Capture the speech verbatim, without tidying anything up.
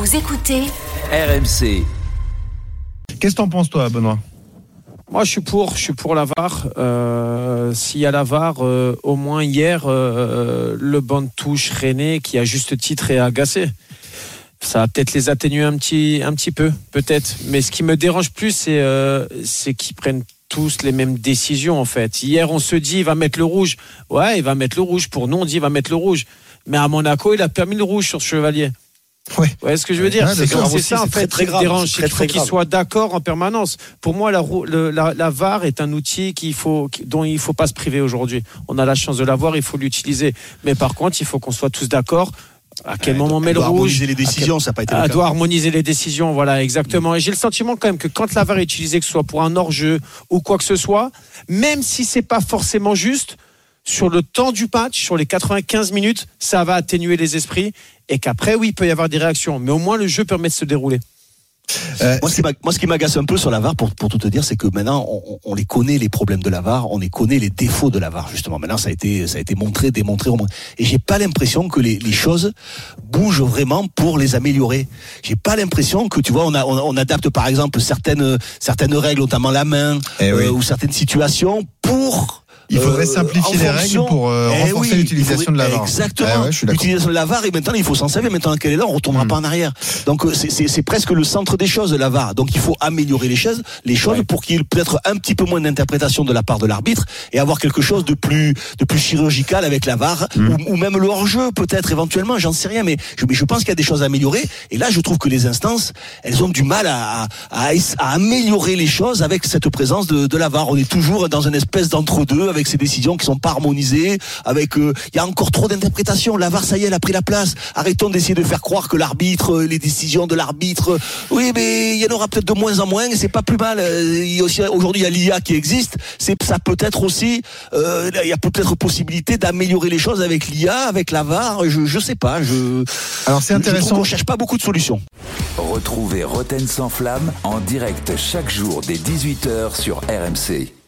Vous écoutez R M C. Qu'est-ce que t'en penses, toi, Benoît ? Moi, je suis pour, je suis pour la V A R. Euh, s'il y a la V A R, euh, au moins hier, euh, le banc de touche René, qui à juste titre est agacé. Ça va peut-être les atténuer un petit, un petit peu, peut-être. Mais ce qui me dérange plus, c'est, euh, c'est qu'ils prennent tous les mêmes décisions, en fait. Hier, on se dit, il va mettre le rouge. Ouais, il va mettre le rouge. Pour nous, on dit, il va mettre le rouge. Mais à Monaco, il a permis le rouge sur Chevalier. Ouais. Vous voyez ce que je veux dire? Ouais, c'est c'est, c'est ça, en fait, qui me dérange. C'est qu'il faut qu'ils soient d'accord en permanence. Pour moi, la, le, la, la V A R est un outil qu'il faut, dont il ne faut pas se priver aujourd'hui. On a la chance de l'avoir, il faut l'utiliser. Mais par contre, il faut qu'on soit tous d'accord. À quel moment on met le rouge? Harmoniser les décisions, quel... ça n'a pas été le cas. doit harmoniser les décisions, voilà, exactement. Et j'ai le sentiment quand même que quand la V A R est utilisée, que ce soit pour un hors-jeu ou quoi que ce soit, même si c'est pas forcément juste, sur le temps du match, sur les quatre-vingt-quinze minutes, ça va atténuer les esprits et qu'après, oui, il peut y avoir des réactions. Mais au moins, le jeu permet de se dérouler. Euh, moi, ce moi, ce qui m'agace un peu sur la V A R, pour, pour tout te dire, c'est que maintenant, on, on les connaît, les problèmes de la V A R, on les connaît, les défauts de la V A R, justement. Maintenant, ça a été, ça a été montré, démontré. Et j'ai pas l'impression que les, les choses bougent vraiment pour les améliorer. J'ai pas l'impression que, tu vois, on, a, on, on adapte, par exemple, certaines, certaines règles, notamment la main, eh euh, oui. ou certaines situations pour... Il faudrait euh, simplifier les fonction, règles pour euh, eh renforcer oui, l'utilisation faudrait, de la V A R. Exactement. Eh ouais, je suis d'accord. L'utilisation de la V A R, et maintenant il faut s'en servir. Maintenant qu'elle est là, on ne retournera mmh. pas en arrière. Donc c'est, c'est, c'est presque le centre des choses, la V A R. Donc il faut améliorer les choses, les choses ouais. pour qu'il y ait peut-être un petit peu moins d'interprétation de la part de l'arbitre et avoir quelque chose de plus, de plus chirurgical avec la V A R mmh. ou, ou même le hors-jeu peut-être éventuellement. J'en sais rien, mais je, mais je pense qu'il y a des choses à améliorer. Et là, je trouve que les instances, elles ont du mal à, à, à, à améliorer les choses avec cette présence de, de la V A R. On est toujours dans une espèce d'entre-deux avec ces décisions qui sont pas harmonisé, avec il euh, y a encore trop d'interprétations. La V A R, ça y est, elle a pris la place. Arrêtons d'essayer de faire croire que l'arbitre, les décisions de l'arbitre, oui, mais il y en aura peut-être de moins en moins, et c'est pas plus mal. Il y a aussi, aujourd'hui, il y a l'I A qui existe. C'est ça peut être aussi, euh, il y a peut-être possibilité d'améliorer les choses avec l'I A, avec la V A R. Je, je sais pas. Je. Alors c'est intéressant. Je trouve qu'on cherche pas beaucoup de solutions. Retrouvez Roten sans flamme en direct chaque jour dès dix-huit heures sur R M C.